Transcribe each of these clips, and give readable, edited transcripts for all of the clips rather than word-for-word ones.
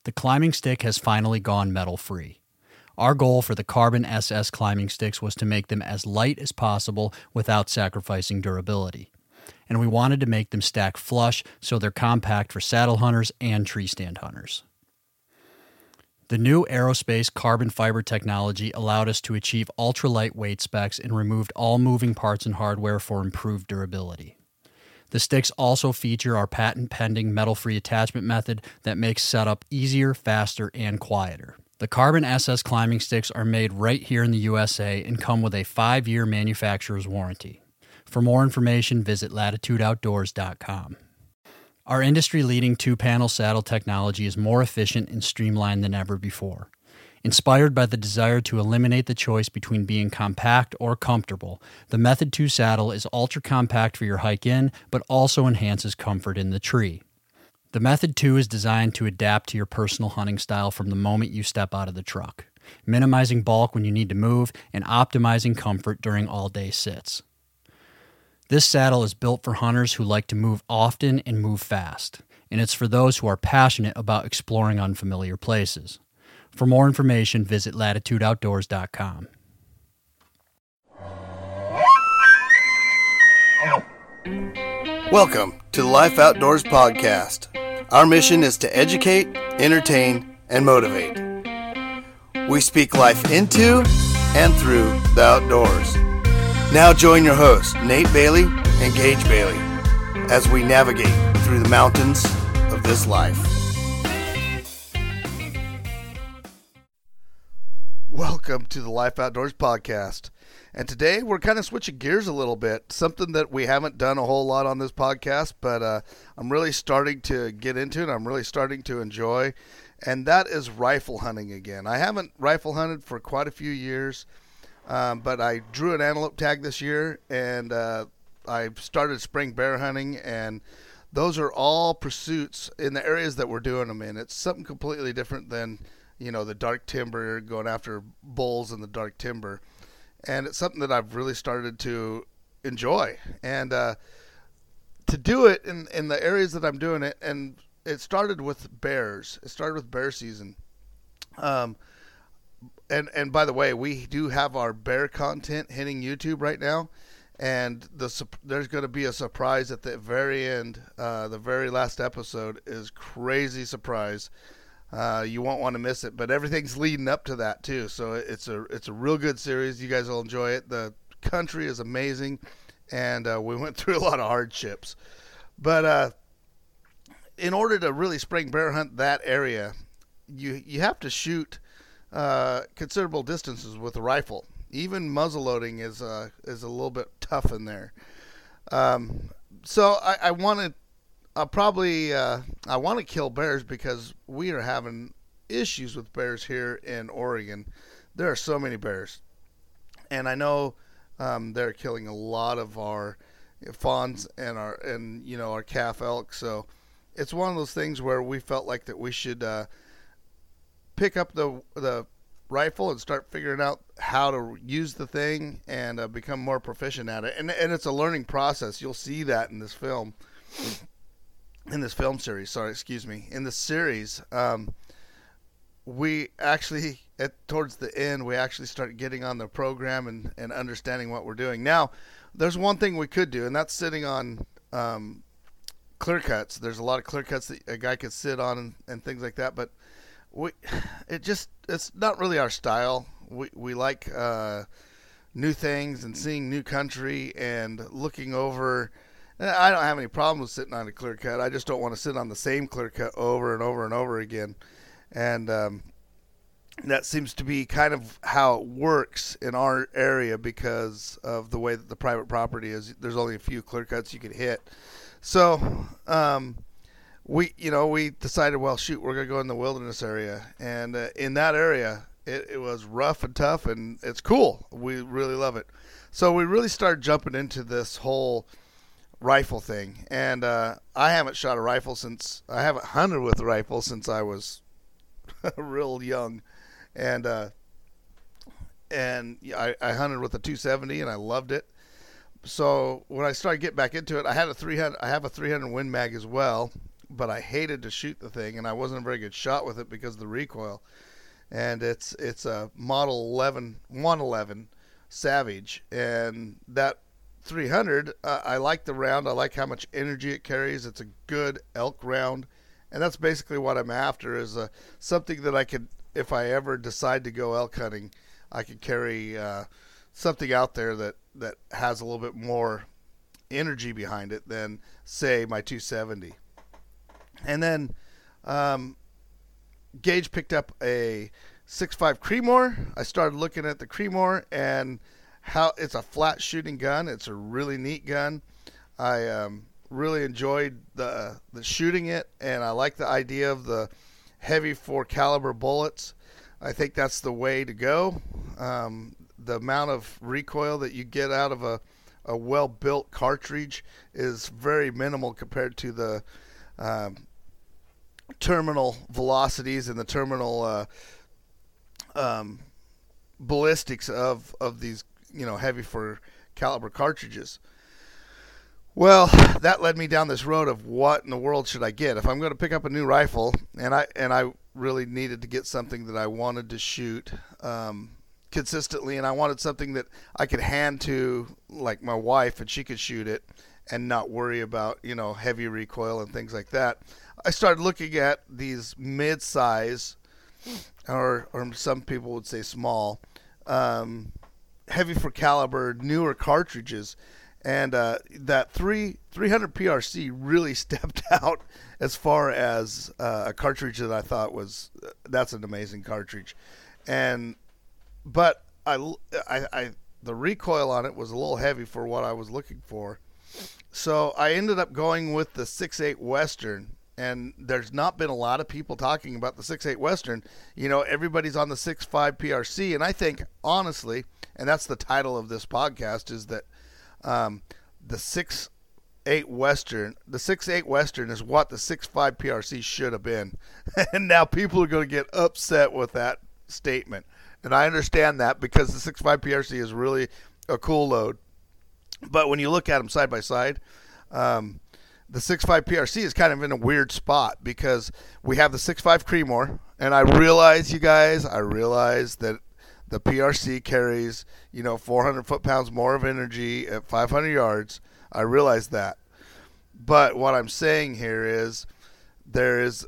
the climbing stick has finally gone metal-free. Our goal for the Carbon SS climbing sticks was to make them as light as possible without sacrificing durability. And we wanted to make them stack flush so they're compact for saddle hunters and tree stand hunters. The new aerospace carbon fiber technology allowed us to achieve ultra-light weight specs and removed all moving parts and hardware for improved durability. The sticks also feature our patent-pending metal-free attachment method that makes setup easier, faster, and quieter. The Carbon SS climbing sticks are made right here in the USA and come with a 5-year manufacturer's warranty. For more information, visit latitudeoutdoors.com. Our industry-leading 2-panel saddle technology is more efficient and streamlined than ever before. Inspired by the desire to eliminate the choice between being compact or comfortable, the Method 2 saddle is ultra-compact for your hike in, but also enhances comfort in the tree. The Method 2 is designed to adapt to your personal hunting style from the moment you step out of the truck, minimizing bulk when you need to move and optimizing comfort during all-day sits. This saddle is built for hunters who like to move often and move fast, and it's for those who are passionate about exploring unfamiliar places. For more information, visit latitudeoutdoors.com. Welcome to the Life Outdoors podcast. Our mission is to educate, entertain, and motivate. We speak life into and through the outdoors. Now join your hosts, Nate Bailey and Gage Bailey, as we navigate through the mountains of this life. Welcome to the Life Outdoors podcast. And today we're kind of switching gears a little bit, something that we haven't done a whole lot on this podcast, but I'm really starting to get into it. I'm really starting to enjoy, and that is rifle hunting again. I haven't rifle hunted for quite a few years, but I drew an antelope tag this year, and I started spring bear hunting, and those are all pursuits in the areas that we're doing them in. It's something completely different than, you know, the dark timber, going after bulls in the dark timber. And it's something that I've really started to enjoy. And to do it in the areas that I'm doing it, and it started with bears. It started with bear season. And by the way, we do have our bear content hitting YouTube right now. And there's going to be a surprise at the very end. The very last episode is crazy surprise. You won't want to miss it, but everything's leading up to that too. So it's a real good series. You guys will enjoy it. The country is amazing, and we went through a lot of hardships. But in order to really spring bear hunt that area, you have to shoot considerable distances with a rifle. Even muzzle loading is a little bit tough in there. So I want to kill bears because we are having issues with bears here in Oregon. There are so many bears, and I know they're killing a lot of our fawns and our calf elk. So it's one of those things where we felt like that we should pick up the rifle and start figuring out how to use the thing and become more proficient at it. And it's a learning process. You'll see that in this film. In this series, we actually, towards the end, we actually start getting on the program and understanding what we're doing. Now, there's one thing we could do, and that's sitting on clear cuts. There's a lot of clear cuts that a guy could sit on and things like that, but it's not really our style. We like new things and seeing new country and looking over. I don't have any problem with sitting on a clear cut. I just don't want to sit on the same clear cut over and over and over again. And that seems to be kind of how it works in our area because of the way that the private property is. There's only a few clear cuts you could hit. So we decided, well, shoot, we're going to go in the wilderness area. And in that area, it was rough and tough, and it's cool. We really love it. So we really started jumping into this whole rifle thing, and I haven't shot a rifle I haven't hunted with a rifle since I was real young, and I hunted with a 270 and I loved it. So when I started getting back into it, I have a 300 Win Mag as well, but I hated to shoot the thing, and I wasn't a very good shot with it because of the recoil. And it's a Model 111 Savage, and that 300, I like the round. I like how much energy it carries. It's a good elk round, and that's basically what I'm after, is something that I could, if I ever decide to go elk hunting, I could carry something out there that has a little bit more energy behind it than, say, my 270. And then Gage picked up a 6.5 Creedmoor. I started looking at the Creedmoor, and how it's a flat shooting gun. It's a really neat gun. I really enjoyed the shooting it, and I like the idea of the heavy 4 caliber bullets. I think that's the way to go. The amount of recoil that you get out of a well-built cartridge is very minimal compared to the terminal velocities and the terminal ballistics of these, heavy 4 caliber cartridges. Well, that led me down this road of what in the world should I get if I'm going to pick up a new rifle, and I really needed to get something that I wanted to shoot consistently, and I wanted something that I could hand to, like, my wife, and she could shoot it and not worry about heavy recoil and things like that. I started looking at these mid-size, or some people would say small, heavy 4 caliber newer cartridges, and that 300 PRC really stepped out as far as a cartridge that I thought that's an amazing cartridge. But the recoil on it was a little heavy for what I was looking for, so I ended up going with the 6.8 Western. And there's not been a lot of people talking about the 6.8 Western. Everybody's on the 6.5 PRC, and I think, honestly, and that's the title of this podcast, is that the 6.8 Western is what the 6.5 PRC should have been. And now people are going to get upset with that statement. And I understand that, because the 6.5 PRC is really a cool load. But when you look at them side by side, the 6.5 PRC is kind of in a weird spot, because we have the 6.5 Creedmoor, and I realize that the PRC carries, 400 foot-pounds more of energy at 500 yards. I realize that. But what I'm saying here is there is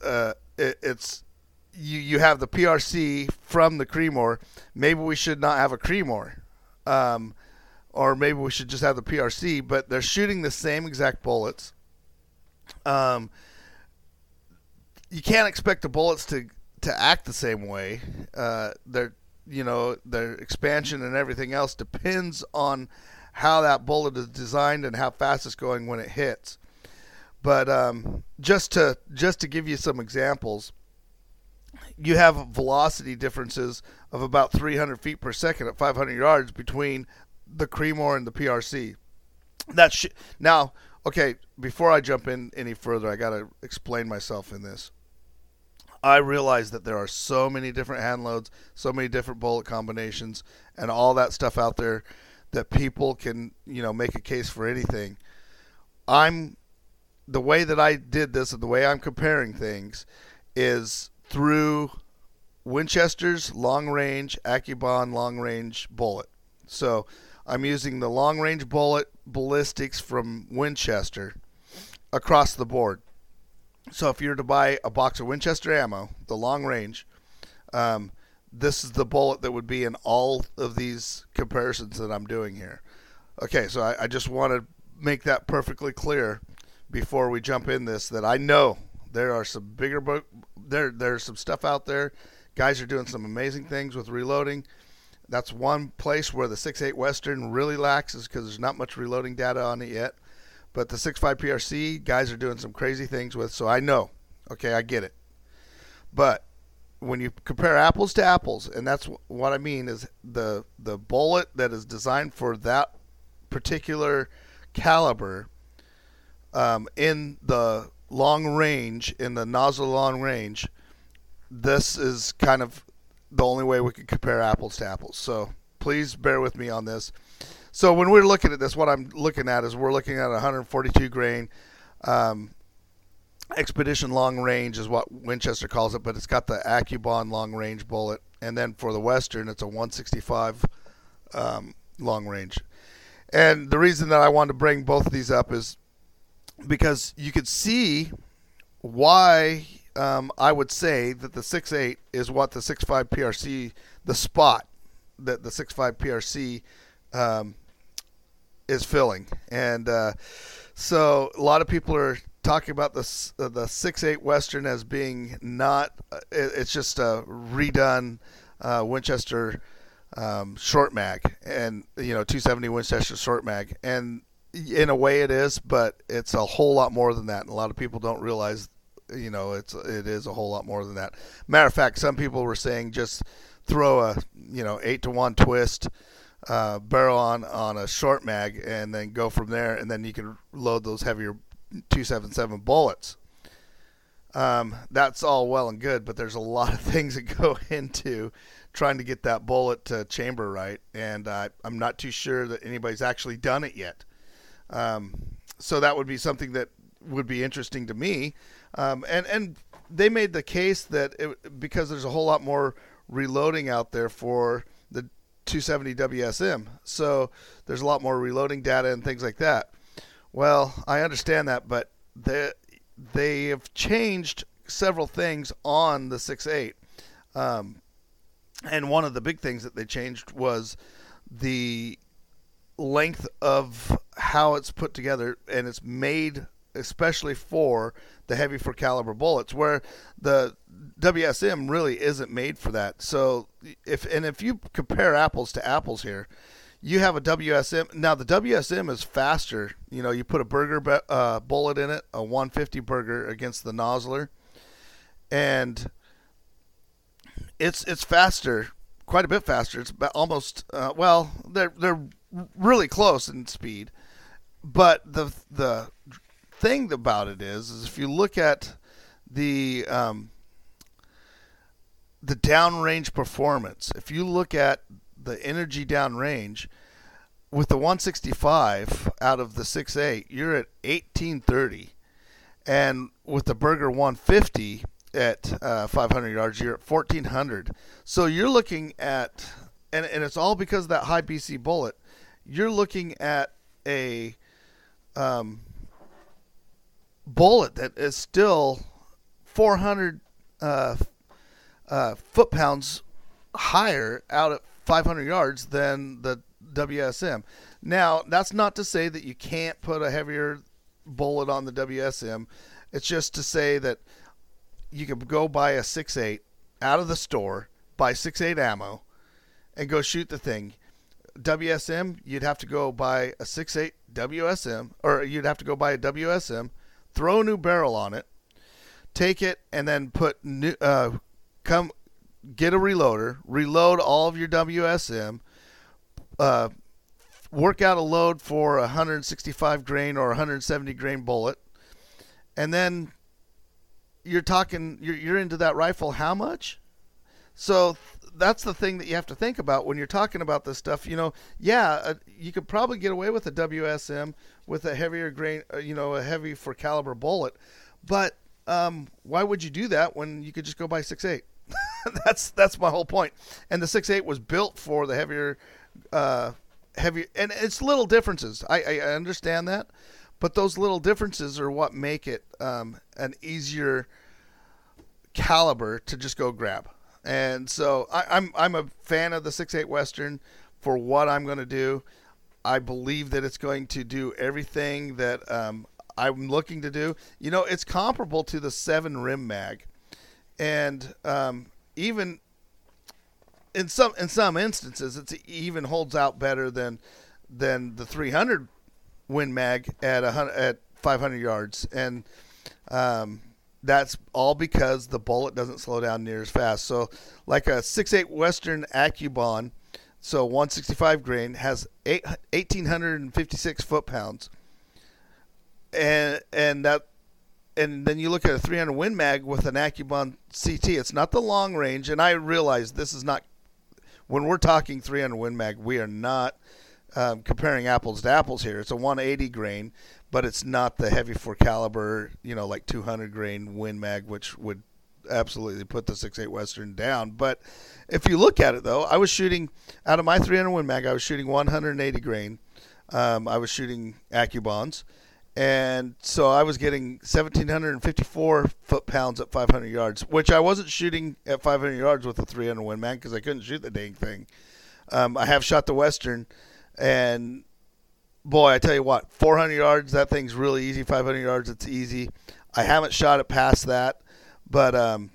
you have the PRC from the Creedmoor. Maybe we should not have a Creedmoor. Or maybe we should just have the PRC, but they're shooting the same exact bullets. You can't expect the bullets to act the same way. Their expansion and everything else depends on how that bullet is designed and how fast it's going when it hits. But just to give you some examples, you have velocity differences of about 300 feet per second at 500 yards between the Creedmoor and the PRC. Now, okay, before I jump in any further, I got to explain myself in this. I realize that there are so many different hand loads, so many different bullet combinations, and all that stuff out there that people can, make a case for anything. The way that I did this, and the way I'm comparing things, is through Winchester's long-range AccuBond long-range bullet. So I'm using the long-range bullet ballistics from Winchester across the board. So if you were to buy a box of Winchester ammo, the long range, this is the bullet that would be in all of these comparisons that I'm doing here. Okay, so I just want to make that perfectly clear before we jump in this, that I know there are some there's some stuff out there. Guys are doing some amazing things with reloading. That's one place where the 6.8 Western really lacks, is because there's not much reloading data on it yet. But the 6.5 PRC, guys are doing some crazy things with, so I know. Okay, I get it. But when you compare apples to apples, and that's what I mean, is the bullet that is designed for that particular caliber in the long range, in the nozzle long range, this is kind of the only way we can compare apples to apples. So please bear with me on this. So when we're looking at this, what I'm looking at is we're looking at 142 grain Expedition Long Range is what Winchester calls it, but it's got the AccuBond long range bullet, and then for the Western, it's a 165 long range. And the reason that I wanted to bring both of these up is because you could see why I would say that the 6.8 is what the 6.5 PRC, the spot that the 6.5 PRC is filling. And so a lot of people are talking about the 6.8 Western as being not, it's just a redone Winchester short mag, and 270 Winchester short mag, and in a way it is, but it's a whole lot more than that, and a lot of people don't realize it is a whole lot more than that. Matter of fact, some people were saying just throw a 8-to-1 twist barrel on a short mag and then go from there, and then you can load those heavier 277 bullets. That's all well and good, but there's a lot of things that go into trying to get that bullet to chamber right, and I'm not too sure that anybody's actually done it yet. So that would be something that would be interesting to me. And they made the case that because there's a whole lot more reloading out there for the 270 WSM, so there's a lot more reloading data and things like that. Well, I understand that, but they have changed several things on the 6.8. And one of the big things that they changed was the length of how it's put together, and it's made especially for the heavy for caliber bullets, where the WSM really isn't made for that. So if you compare apples to apples here, you have a WSM. Now the WSM is faster. You put a Berger bullet in it, a 150 Berger against the Nosler, and it's faster, quite a bit faster. It's about almost they're really close in speed, but the thing about it is if you look at the downrange performance, if you look at the energy downrange with the 165 out of the 6.8, you're at 1830, and with the Berger 150 at 500 yards, you're at 1400. So you're looking at, and it's all because of that high BC bullet, you're looking at a bullet that is still 400 foot-pounds higher out at 500 yards than the WSM. Now, that's not to say that you can't put a heavier bullet on the WSM. It's just to say that you could go buy a 6.8 out of the store, buy 6.8 ammo, and go shoot the thing. WSM, you'd have to go buy a 6.8 WSM, or you'd have to go buy a WSM, throw a new barrel on it, take it, and then put new, get a reloader, reload all of your WSM, work out a load for a 165 grain or 170 grain bullet, and then you're into that rifle how much? So that's the thing that you have to think about when you're talking about this stuff. You could probably get away with a WSM with a heavier grain, a heavy for caliber bullet, but why would you do that when you could just go buy 6.8? That's my whole point. And the 6.8 was built for the heavier, and it's little differences. I understand that, but those little differences are what make it an easier caliber to just go grab. And so I'm a fan of the 6.8 Western for what I'm going to do. I believe that it's going to do everything that I'm looking to do. It's comparable to the 7 Rim Mag, and even in some instances, it even holds out better than the 300 Win Mag at 500 yards, and that's all because the bullet doesn't slow down near as fast. So like a 6.8 Western AccuBond, so 165 grain, has 1,856 foot-pounds. And then you look at a 300 Win Mag with an AccuBond CT. It's not the long range, and I realize this is not, when we're talking 300 Win Mag, we are not comparing apples to apples here. It's a 180 grain, but it's not the heavy 4 caliber, like 200 grain Win Mag, which would absolutely put the 6.8 Western down. But if you look at it, though, I was shooting, out of my 300 Win Mag, I was shooting 180 grain. I was shooting AccuBonds. And so I was getting 1,754 foot-pounds at 500 yards, which I wasn't shooting at 500 yards with the 300 Win Mag because I couldn't shoot the dang thing. I have shot the Western, and boy, I tell you what, 400 yards, that thing's really easy. 500 yards, it's easy. I haven't shot it past that, but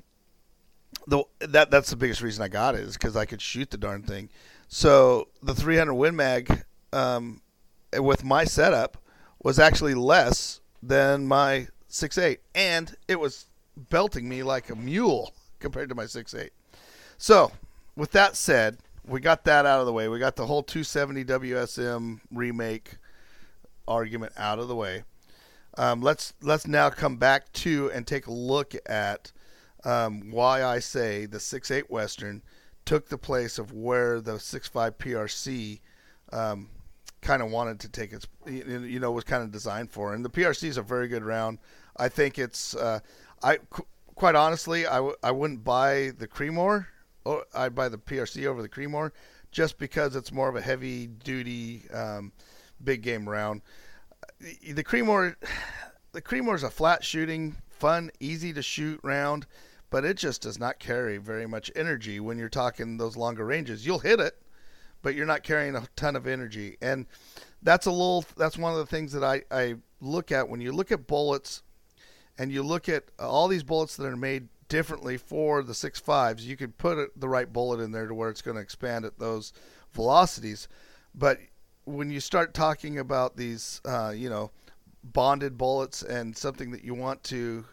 that's the biggest reason I got it, is because I could shoot the darn thing. So the 300 Win Mag, with my setup, was actually less than my 6.8, and it was belting me like a mule compared to my 6.8. So with that said, we got that out of the way. We got the whole 270 WSM remake argument out of the way. Let's now come back to and take a look at why I say the 6.8 Western took the place of where the 6.5 PRC kind of wanted to take its, was kind of designed for. And the PRC is a very good round. I think it's, quite honestly, I wouldn't buy the Creedmoor. I'd buy the PRC over the Creedmoor just because it's more of a heavy duty, big game round. The Creedmoor is a flat shooting, fun, easy to shoot round, but it just does not carry very much energy when you're talking those longer ranges. You'll hit it, but you're not carrying a ton of energy. And that's one of the things that I look at when you look at bullets, and you look at all these bullets that are made differently for the 6.5s. You could put the right bullet in there to where it's going to expand at those velocities. But when you start talking about these, bonded bullets and something that you want to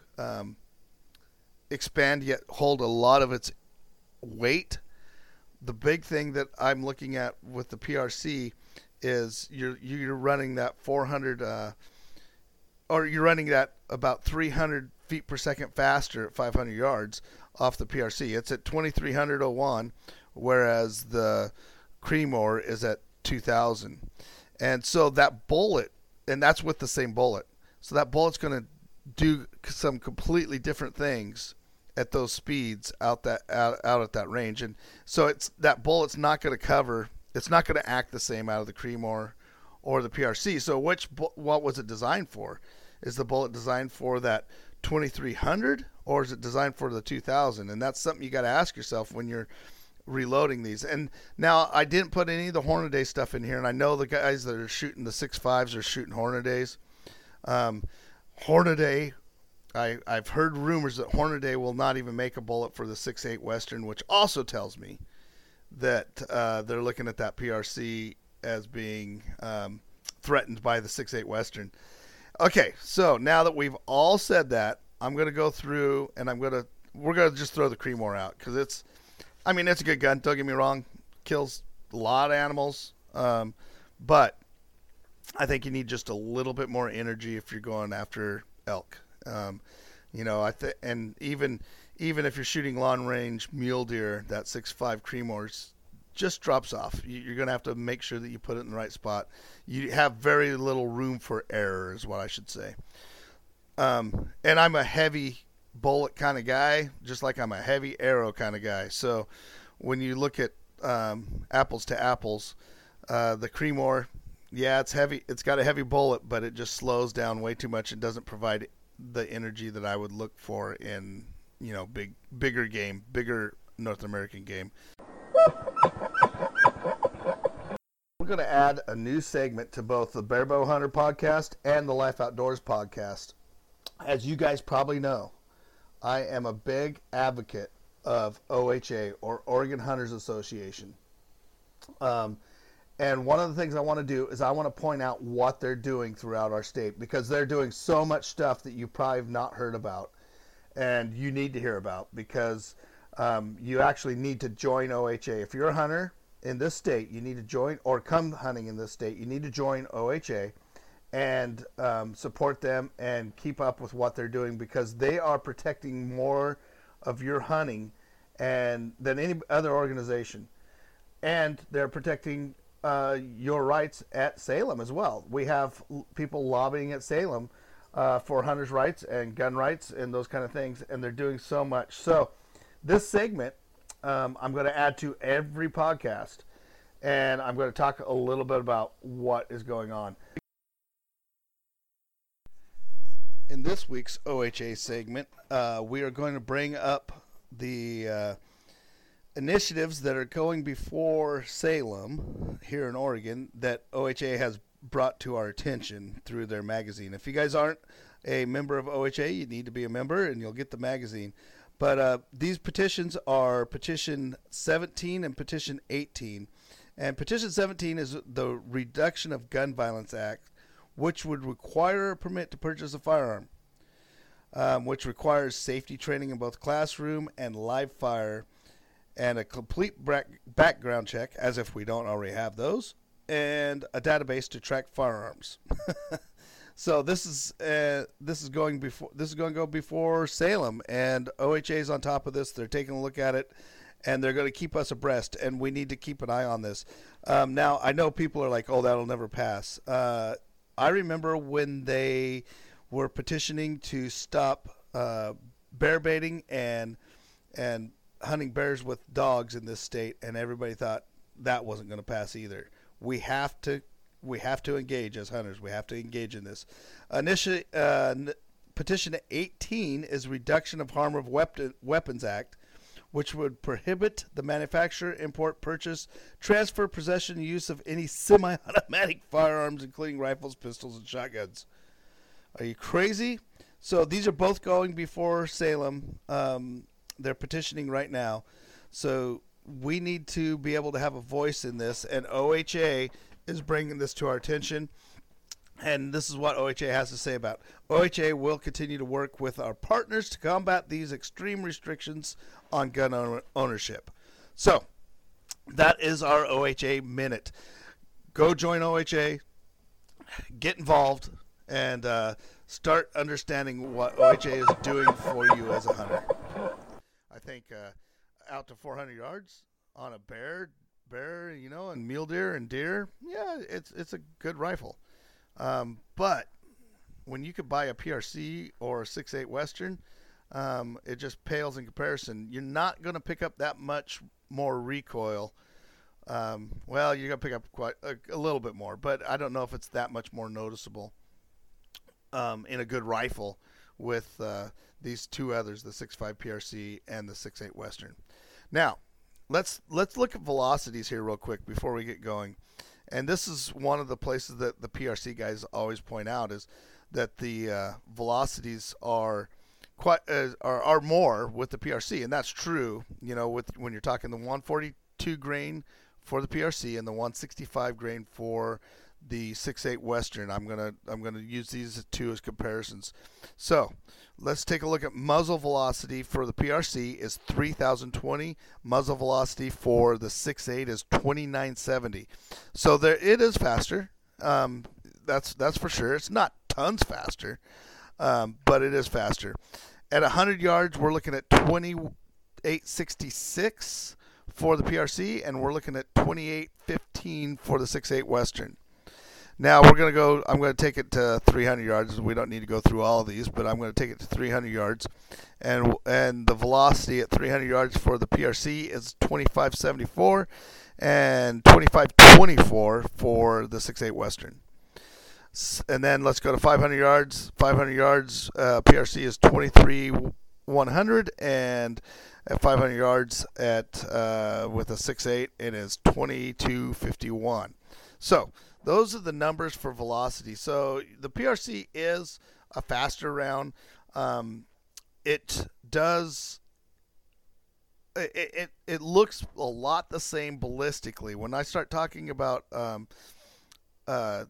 expand yet hold a lot of its weight, the big thing that I'm looking at with the PRC is you're running that 400, or you're running that about 300 feet per second faster at 500 yards off the PRC. It's at 2301, whereas the Creedmoor is at 2000. And so that bullet, and that's with the same bullet, so that bullet's going to do some completely different things at those speeds out at that range. And so that bullet's not going to cover, it's not going to act the same out of the Creedmoor or the PRC. So what was it designed for? Is the bullet designed for that 2300, or is it designed for the 2000? And that's something you got to ask yourself when you're reloading these. And now I didn't put any of the Hornady stuff in here, and I know the guys that are shooting the 6.5s are shooting Hornadays. Hornady, I've heard rumors that Hornady will not even make a bullet for the 6.8 Western, which also tells me that they're looking at that PRC as being threatened by the 6.8 Western. Okay, so now that we've all said that, I'm going to go through and we're going to just throw the Creedmoor out because it's a good gun. Don't get me wrong, kills a lot of animals, but I think you need just a little bit more energy if you're going after elk. And even if you're shooting long range mule deer, that 6.5 Creedmoor just drops off. You're going to have to make sure that you put it in the right spot. You have very little room for error is what I should say. And I'm a heavy bullet kind of guy, just like I'm a heavy arrow kind of guy. So when you look at apples to apples, the Creedmoor, yeah, it's heavy. It's got a heavy bullet, but it just slows down way too much and doesn't provide the energy that I would look for in, bigger game, bigger North American game. We're going to add a new segment to both the Barebow Hunter podcast and the Life Outdoors podcast. As you guys probably know, I am a big advocate of OHA, or Oregon Hunters Association. And one of the things I want to do is I want to point out what they're doing throughout our state, because they're doing so much stuff that you probably have not heard about and you need to hear about, because you actually need to join OHA. If you're a hunter in this state, you need to join, or come hunting in this state, you need to join OHA and support them and keep up with what they're doing, because they are protecting more of your hunting than any other organization. And they're protecting your rights at Salem as well. We have people lobbying at Salem for hunters' rights and gun rights and those kind of things, and they're doing so much. So this segment I'm going to add to every podcast, and I'm going to talk a little bit about what is going on. In this week's OHA segment, we are going to bring up the initiatives that are going before Salem here in Oregon that OHA has brought to our attention through their magazine. If you guys aren't a member of OHA, you need to be a member and you'll get the magazine. But these petitions are Petition 17 and Petition 18. And Petition 17 is the Reduction of Gun Violence Act, which would require a permit to purchase a firearm, which requires safety training in both classroom and live fire, and a complete background check, as if we don't already have those, and a database to track firearms. So this is going to go before Salem, and OHA is on top of this. They're taking a look at it, and they're going to keep us abreast, and we need to keep an eye on this. Now, I know people are like, "Oh, that'll never pass." I remember when they were petitioning to stop bear baiting and hunting bears with dogs in this state, and everybody thought that wasn't going to pass either. We have to engage as hunters. We have to engage in this. Initially, Petition 18 is Reduction of Harm of Weapons Act, which would prohibit the manufacture, import, purchase, transfer, possession, and use of any semi-automatic firearms, including rifles, pistols, and shotguns. Are you crazy? So these are both going before Salem. They're petitioning right now. So we need to be able to have a voice in this, and OHA is bringing this to our attention. And this is what OHA has to say about it. OHA will continue to work with our partners to combat these extreme restrictions on gun ownership. So that is our OHA Minute. Go join OHA, get involved, and start understanding what OHA is doing for you as a hunter. I think out to 400 yards on a bear, and mule deer and deer, yeah, it's a good rifle. But when you could buy a PRC or a 6.8 Western, it just pales in comparison. You're not going to pick up that much more recoil. Well, you're going to pick up quite a little bit more, but I don't know if it's that much more noticeable in a good rifle with these two others, the 6.5 PRC and the 6.8 Western. Now, let's look at velocities here real quick before we get going. And this is one of the places that the PRC guys always point out, is that the velocities are are more with the PRC, and that's true. When you're talking the 142 grain for the PRC and the 165 grain for the 6.8 Western. I'm gonna use these two as comparisons. So let's take a look at muzzle velocity for the PRC is 3,020. Muzzle velocity for the 6.8 is 2,970. So it is faster. That's for sure. It's not tons faster, but it is faster. At 100 yards, we're looking at 2866 for the PRC, and we're looking at 2815 for the 6.8 Western. Now I'm going to take it to 300 yards. We don't need to go through all of these, but I'm going to take it to 300 yards. And the velocity at 300 yards for the PRC is 2574 and 2524 for the 6.8 Western. And then let's go to 500 yards. 500 yards, PRC is 23,100, and at 500 yards with a 6.8, it is 2251. So those are the numbers for velocity. So the PRC is a faster round. It looks a lot the same ballistically. When I start talking about the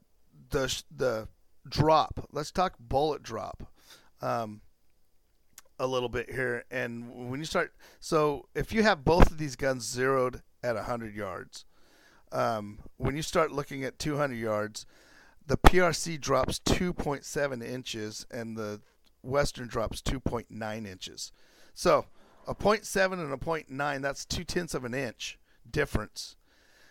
drop, let's talk bullet drop a little bit here. And when you start, so if you have both of these guns zeroed at 100 yards, when you start looking at 200 yards, the PRC drops 2.7 inches and the Western drops 2.9 inches. So a 0.7 and a 0.9, that's 0.2 of an inch difference.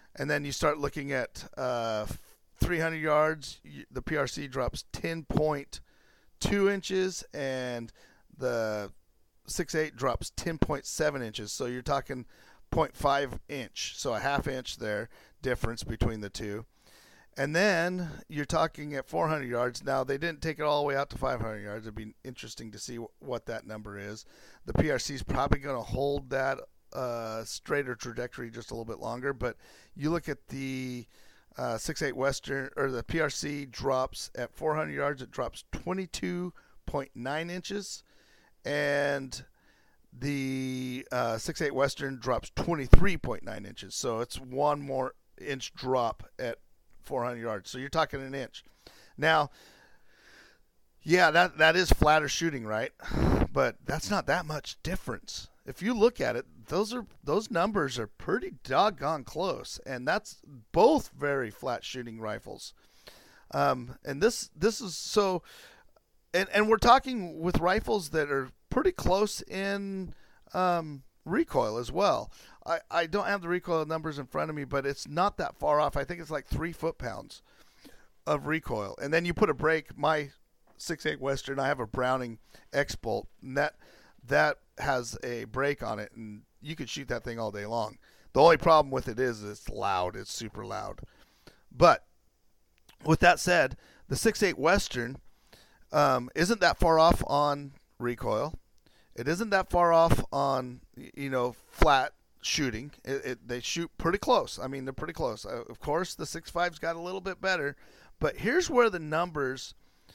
And then you start looking at 300 yards, the PRC drops 10.2 inches, and the 6.8 drops 10.7 inches. So you're talking 0.5 inch, so a half inch there difference between the two. And then you're talking at 400 yards. Now, they didn't take it all the way out to 500 yards. It'd be interesting to see what that number is. The PRC is probably going to hold that straighter trajectory just a little bit longer. But you look at the 6.8 Western, or the PRC drops at 400 yards. It drops 22.9 inches. And the 6.8 Western drops 23.9 inches. So it's one more inch drop at 400 yards. So you're talking an inch. Now, yeah, that is flatter shooting, right? But that's not that much difference. If you look at it, those numbers are pretty doggone close, and that's both very flat shooting rifles. And this is so, and we're talking with rifles that are pretty close in recoil as well. I don't have the recoil numbers in front of me, but it's not that far off. I think it's like 3 foot-pounds of recoil. And then you put a brake. My 6.8 Western, I have a Browning X-Bolt, and that has a brake on it, and you could shoot that thing all day long. The only problem with it is it's loud. It's super loud. But with that said, the 6.8 Western isn't that far off on recoil. It isn't that far off on, flat shooting. They shoot pretty close. I mean, they're pretty close. Of course, the 6.5's got a little bit better, but here's where the numbers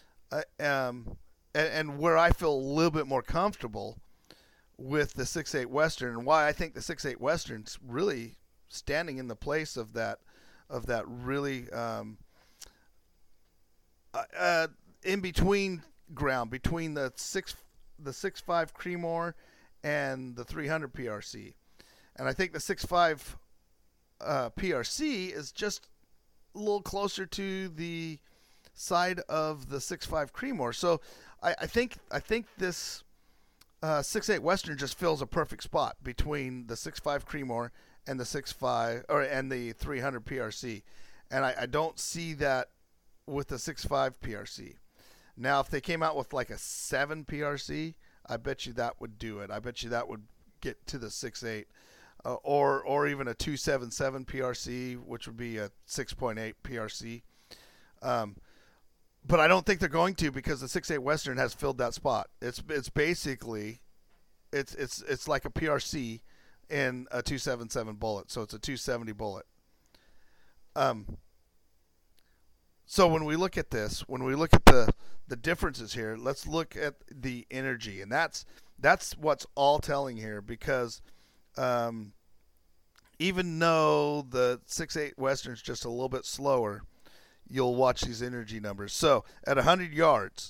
and where I feel a little bit more comfortable with the 6.8 Western, and why I think the 6.8 Western's really standing in the place of that really in between ground between the 6.5 Creedmoor and the 300 PRC. And I think the 6.5 PRC is just a little closer to the side of the 6.5 Creedmoor. So I think this 6.8 Western just fills a perfect spot between the 6.5 Creedmoor and the 6.5 and the 300 PRC. And I don't see that with the 6.5 PRC. Now, if they came out with like a 7 PRC, I bet you that would do it. I bet you that would get to the 6.8. Or even a 277 PRC, which would be a 6.8 PRC. But I don't think they're going to, because the 6.8 Western has filled that spot. It's basically it's like a PRC in a 277 bullet, so it's a 270 bullet. So when we look at this, when we look at the differences here, let's look at the energy, and that's what's all telling here, because even though the 6.8 Western's just a little bit slower, you'll watch these energy numbers. So at 100 yards,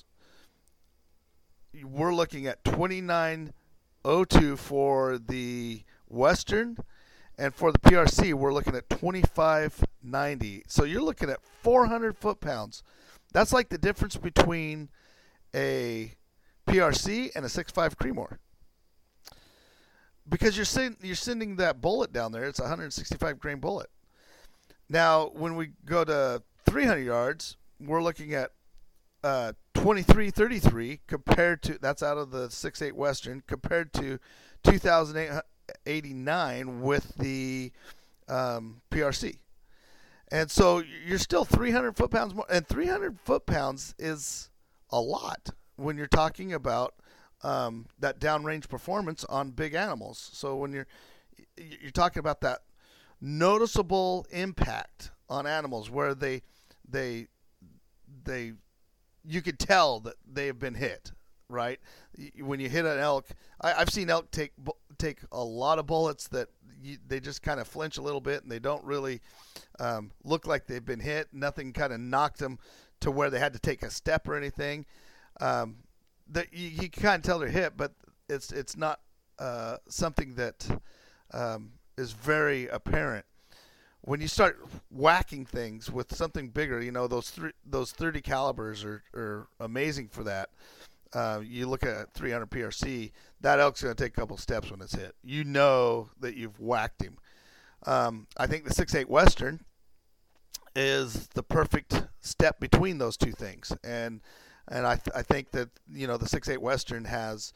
we're looking at 29.02 for the Western, and for the PRC, we're looking at 25.90. So you're looking at 400 foot-pounds. That's like the difference between a PRC and a 6.5 Creedmoor. Because you're sending that bullet down there. It's a 165 grain bullet. Now, when we go to 300 yards, we're looking at 23.33 compared to, that's out of the 6.8 Western, compared to 2,889 with the PRC. And so you're still 300 foot-pounds more, and 300 foot-pounds is a lot when you're talking about that downrange performance on big animals. So when you're talking about that noticeable impact on animals, where they you could tell that they have been hit, right? When you hit an elk, I've seen elk take a lot of bullets that they just kind of flinch a little bit, and they don't really look like they've been hit. Nothing kind of knocked them to where they had to take a step or anything. That you can kind of tell they're hit, but it's not something that is very apparent. When you start whacking things with something bigger, those 30 calibers are amazing for that. You look at 300 PRC, that elk's going to take a couple steps when it's hit. You know that you've whacked him. I think the 6.8 Western is the perfect step between those two things, and I think that the 6.8 Western has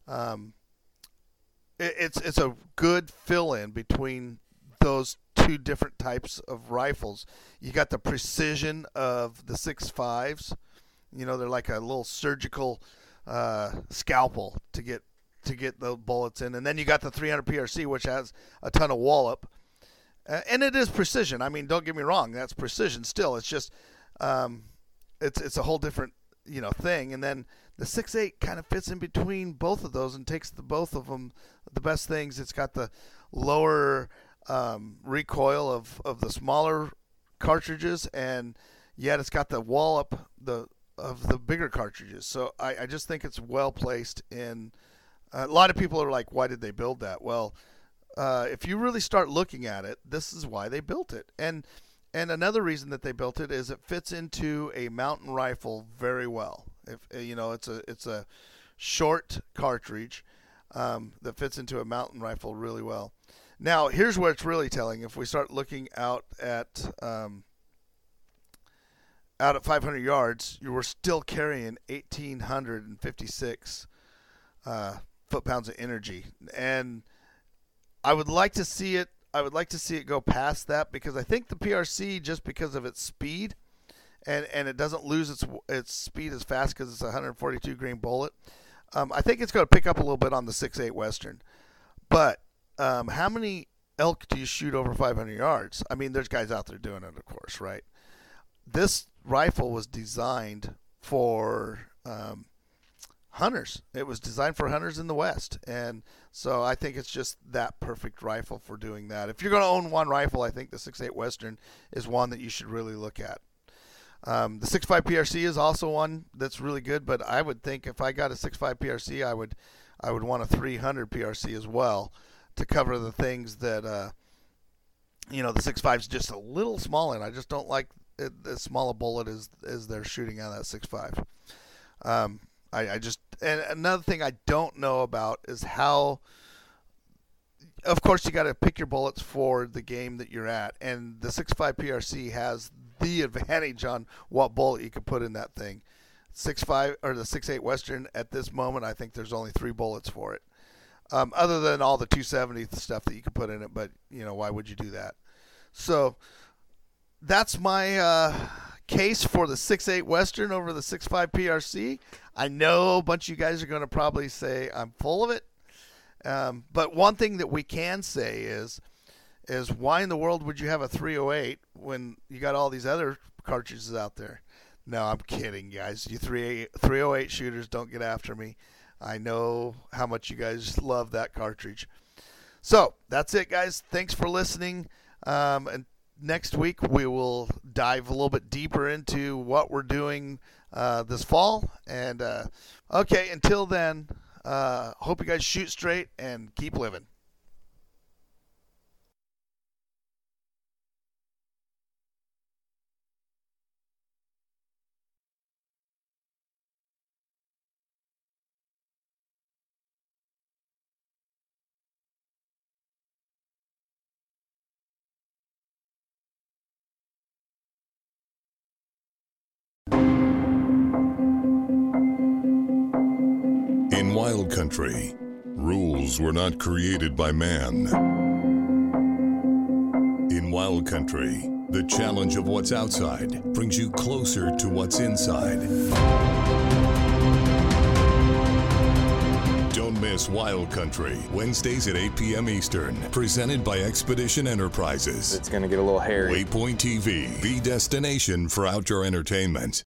it's a good fill-in between those two different types of rifles. You got the precision of the 6.5s. They're like a little surgical scalpel to get the bullets in, and then you got the 300 PRC, which has a ton of wallop. And it is precision. I mean, don't get me wrong. That's precision still. It's just it's a whole different thing. And then the 6.8 kind of fits in between both of those and takes both of them the best things. It's got the lower recoil of the smaller cartridges, and yet it's got the wallop of the bigger cartridges. So I just think it's well placed in. A lot of people are like, why did they build that? Well, if you really start looking at it, this is why they built it. And another reason that they built it is it fits into a mountain rifle very well. It's a short cartridge that fits into a mountain rifle really well. Now, here's where it's really telling. If we start looking out at 500 yards, you were still carrying 1,856 foot-pounds of energy, and I would like to see it. I would like to see it go past that, because I think the PRC, just because of its speed, and it doesn't lose its speed as fast because it's a 142 grain bullet. I think it's going to pick up a little bit on the 6.8 Western. But how many elk do you shoot over 500 yards? I mean, there's guys out there doing it, of course, right? This rifle was designed for hunters. It was designed for hunters in the West, and so I think it's just that perfect rifle for doing that. If you're going to own one rifle, I think the 6.8 Western is one that you should really look at. The 6.5 PRC is also one that's really good, but I would think if I got a 6.5 PRC, I would want a 300 PRC as well to cover the things that the 6.5 is just a little small, and I just don't like as small a bullet as they're shooting out of that 6.5. And another thing I don't know about is how. Of course, you got to pick your bullets for the game that you're at, and the 6.5 PRC has the advantage on what bullet you can put in that thing. 6.5 or the 6.8 Western at this moment, I think there's only 3 bullets for it, other than all the 270 stuff that you can put in it. But why would you do that? So that's my case for the 6.8 Western over the 6.5 PRC. I know a bunch of you guys are going to probably say I'm full of it. But one thing that we can say is why in the world would you have a 308 when you got all these other cartridges out there? No, I'm kidding, guys. You 308 shooters, don't get after me. I know how much you guys love that cartridge. So that's it, guys. Thanks for listening. And next week we will dive a little bit deeper into what we're doing this fall. And okay, until then. Hope you guys shoot straight and keep living. In Wild Country, rules were not created by man. In Wild Country, the challenge of what's outside brings you closer to what's inside. Don't miss Wild Country, Wednesdays at 8 p.m. Eastern, presented by Expedition Enterprises. It's going to get a little hairy. Waypoint TV, the destination for outdoor entertainment.